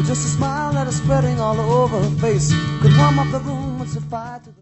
Just a smile that is spreading all over her face could warm up the room and set fire to the